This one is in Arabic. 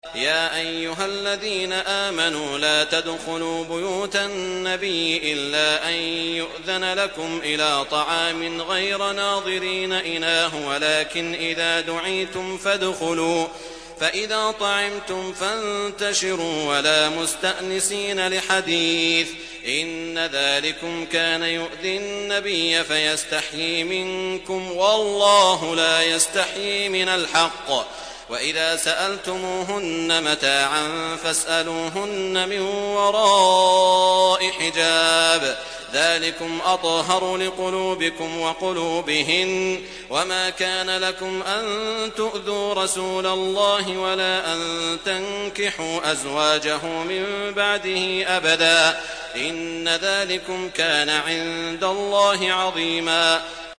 يا أيها الذين آمنوا لا تدخلوا بيوت النبي إلا أن يؤذن لكم إلى طعام غير ناظرين إناه ولكن إذا دعيتم فادخلوا فإذا طعمتم فانتشروا ولا مستأنسين لحديث إن ذلكم كان يؤذي النبي فيستحيي منكم والله لا يستحيي من الحق وإذا سألتموهن متاعا فاسألوهن من وراء حجاب ذلكم أطهر لقلوبكم وقلوبهن وما كان لكم أن تؤذوا رسول الله ولا أن تنكحوا أزواجه من بعده أبدا إن ذلكم كان عند الله عظيما